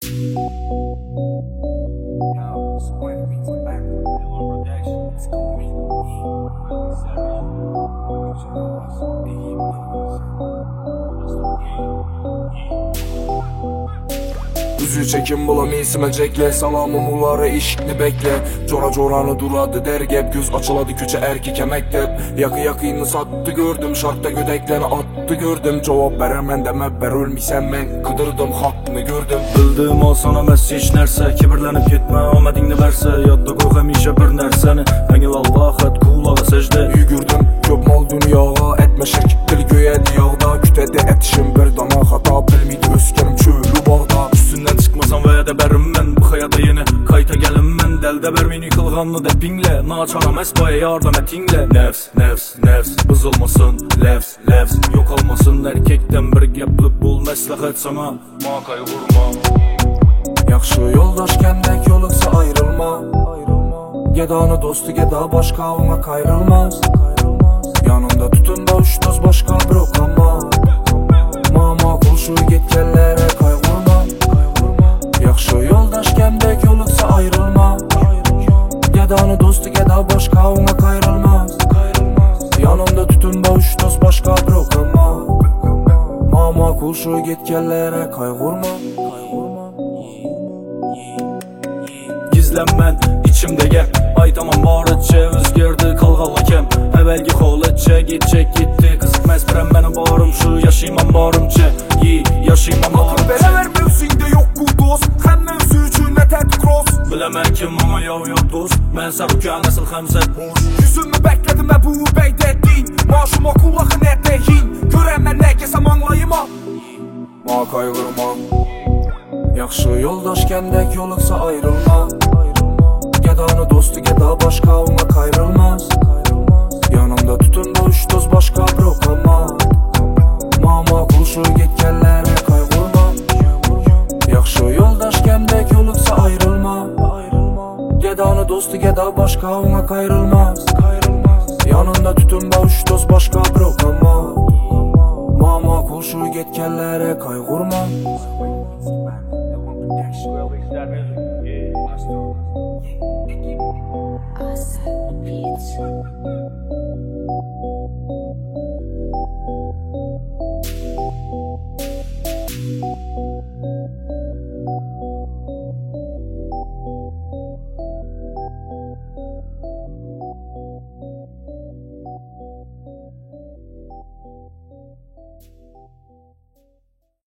Üzü çekim bulam isime cekle, salamım uları işikni bekle. Cora coranı duradı dergep, göz açıladı küçe erkek mektep. Yakıyını sattı gördüm, şartta gödekleni attı gördüm. Cevap veremem deme ber ölmisen men, kıdırdım hakkını gördüm. Bildim o sana mes hiç nerse, kibirlenip gitme amadingni verse. Yadda koy hemişe bir nerseni, engil Allah'at kulağa secde. Yügürdüm köp mal dünyağa, etme şirk dil göğe diyağda. Kütede etişim bir dana hata, bilmiydi öskenim çölü bağda. Üstünden çıkmasam vədə bərim mən, bu hayata yeni qayta gəlim mən. Dəldə bərmin yıkılğanlı dəpingle, naçaram əsbaya yardım etingle. Nefs, bızılmasın, lefs, yok olmasın. Erkekten bir gəplib bul məsləhət sana, maqay vurma. Yaxşı yoldaş kendek yoluksa ayrılma. Gedanı dostu geda başka ona kayrılmaz. Yanımda tutun da üç dost başka bırakama. Mama kulşu getkellere kaygurma. Yaxşı yoldaş kendek yoluksa ayrılma. Gedanı dostu geda başka ona kayrılmaz. Yanımda tutun da üç dost başka bırakama. Mama kulşu getkellere kaygurma. Gizlənmən içimdəgə, ay tamam barıtçə özgerdi qalğalakem. Əvəlgi xolatçə getdi, qızıqməz birəm mənim barım şu. Yaşayman barımçə, yaşayman barımçə. Akıl beraber mövsinde yok bu dost, hem mövsü üçün ne ted cross. Biləmən kim ama yav dost, mən sarıkən əsl xəmzət boş. Yüzümü bekledim ben bu beydettin, maaşıma kulağı neredeyin. Görəmən nə kesem anlayıma, ma kaygırma. Yaxşı yoldaş kendek yoluksa ayrılma. Gedanı dostu geda başka ona kayrılmaz. Yanımda tutun da üç dost başka bırakama. Mama kulşu getkellere kaygurma. Yaxşı yoldaş kendek yoluksa ayrılma. Gedanı dostu geda başka ona kayrılmaz. Yanımda tutun da üç dost başka bırakama. Mama kulşu getkellere kaygurma. Well, we start music.